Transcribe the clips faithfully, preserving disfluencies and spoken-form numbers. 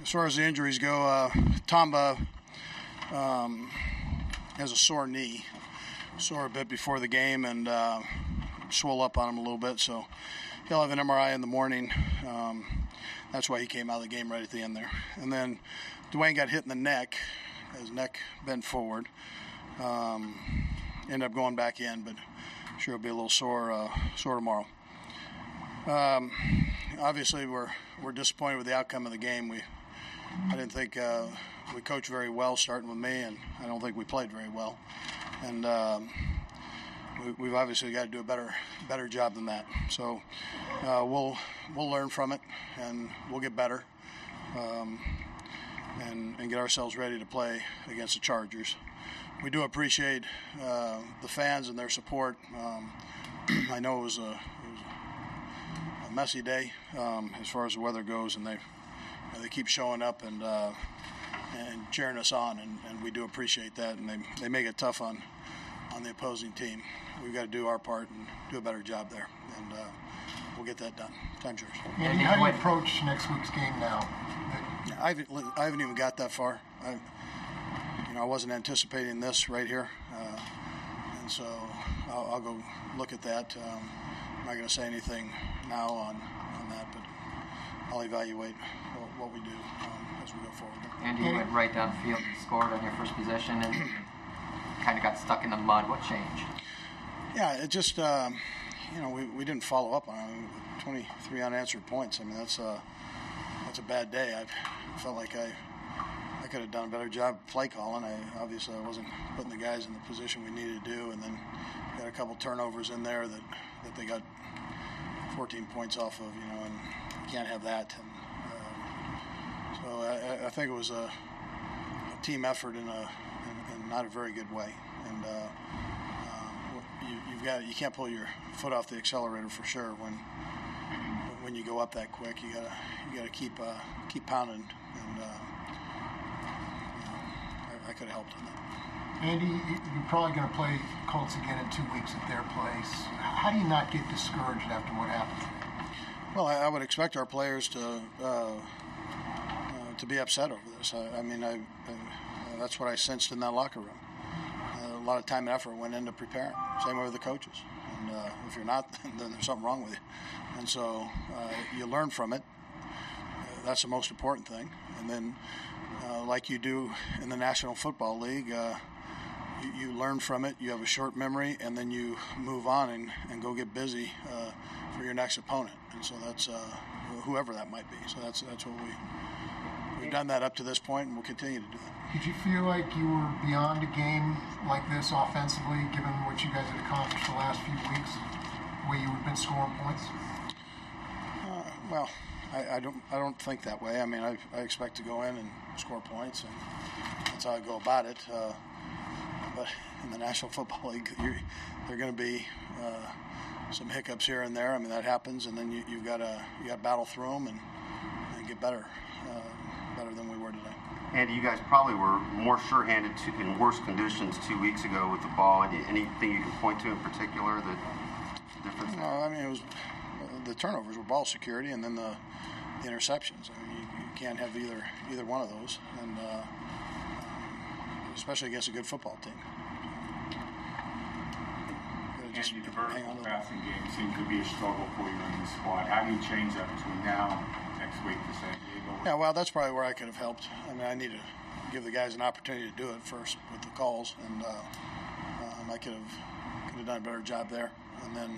as far as the injuries go, uh, Tamba um, has a sore knee, sore a bit before the game, and uh, swole up on him a little bit. So he'll have an M R I in the morning. Um, that's why he came out of the game right at the end there. And then Dwayne got hit in the neck, his neck bent forward. Um, ended up going back in, but I'm sure it'll be a little sore, uh, sore tomorrow. Um, obviously, we're we're disappointed with the outcome of the game. We I didn't think uh, we coached very well, starting with me, and I don't think we played very well. And um, we, we've obviously got to do a better better job than that. So uh, we'll we'll learn from it, and we'll get better, um, and and get ourselves ready to play against the Chargers. We do appreciate uh, the fans and their support. Um, I know it was a, it was a messy day um, as far as the weather goes, and they they keep showing up and uh, and cheering us on, and, and we do appreciate that. And they they make it tough on on the opposing team. We've got to do our part and do a better job there, and uh, we'll get that done. Time's yours. Andy, how do you approach next week's game now? I haven't, I haven't even got that far. I, You know, I wasn't anticipating this right here, uh, and so I'll, I'll go look at that. Um, I'm not going to say anything now on, on that, but I'll evaluate what, what we do um, as we go forward. Andy, you went right downfield and scored on your first possession and kind of got stuck in the mud. What changed? Yeah, it just, um, you know, we, we didn't follow up on it. twenty-three unanswered points. I mean, that's a, that's a bad day. I felt like I I could have done a better job play calling. I obviously I wasn't putting the guys in the position we needed to do, and then got a couple turnovers in there that, that they got fourteen points off of, you know, and you can't have that. And, uh, so I, I think it was a, a team effort in a in, in not a very good way, and uh, um, you, you've got you can't pull your foot off the accelerator for sure when when you go up that quick. You gotta you gotta keep uh, keep pounding and. Uh, I could have helped on that. Andy, you're probably going to play Colts again in two weeks at their place. How do you not get discouraged after what happened today? Well, I, I would expect our players to uh, uh, to be upset over this. I, I mean, I, I, that's what I sensed in that locker room. Uh, a lot of time and effort went into preparing. Same way with the coaches. And uh, if you're not, then there's something wrong with you. And so uh, you learn from it. Uh, that's the most important thing. And then Uh, like you do in the National Football League, uh, you, you learn from it, you have a short memory, and then you move on and, and go get busy uh, for your next opponent. And so that's uh, whoever that might be. So that's that's what we, we've done that up to this point, and we'll continue to do that. Did you feel like you were beyond a game like this offensively, given what you guys had accomplished the last few weeks, where you had been scoring points? Uh, well, I, I don't I don't think that way. I mean, I, I expect to go in and score points, and that's how I go about it. Uh, but in the National Football League, you're, there are going to be uh, some hiccups here and there. I mean, that happens, and then you, you've got to you got to battle through them and, and get better, uh, better than we were today. Andy, you guys probably were more sure-handed to, in worse conditions two weeks ago with the ball. Anything you can point to in particular that difference? No, I mean it was the turnovers were ball security, and then the, the interceptions. I mean, you, you can't have either either one of those, and uh, especially against a good football team. Just Andy, the vertical passing game seems to be a struggle for you in the squad. How do you change that between now and next week to San Diego? Yeah, well, that's probably where I could have helped. I mean, I need to give the guys an opportunity to do it first with the calls, and uh, um, I could have could have done a better job there, and then.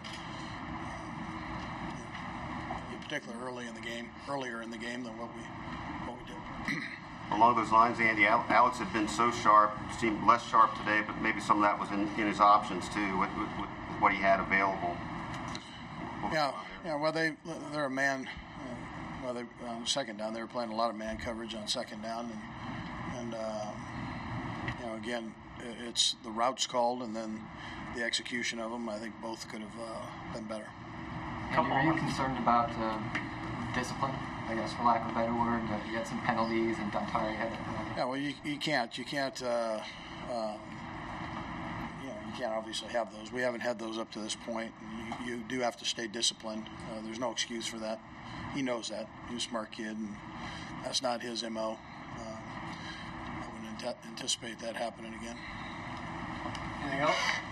Particularly early in the game, earlier in the game than what we what we did. Along those lines, Andy, Alex had been so sharp, seemed less sharp today, but maybe some of that was in, in his options too, with, with, with what he had available. Yeah, yeah. Well, they they're a man. Uh, well, they on second down they were playing a lot of man coverage on second down, and and uh, you know again it's the routes called and then the execution of them. I think both could have uh, been better. Andy, are you concerned about uh, discipline, I guess, for lack of a better word? Uh, you had some penalties and Duntari had. Uh, yeah, well, you you can't you can't uh, uh, you know you can't obviously have those. We haven't had those up to this point. You, you do have to stay disciplined. Uh, there's no excuse for that. He knows that. He's a smart kid, and that's not his M O. Uh, I wouldn't ante- anticipate that happening again. Anything else?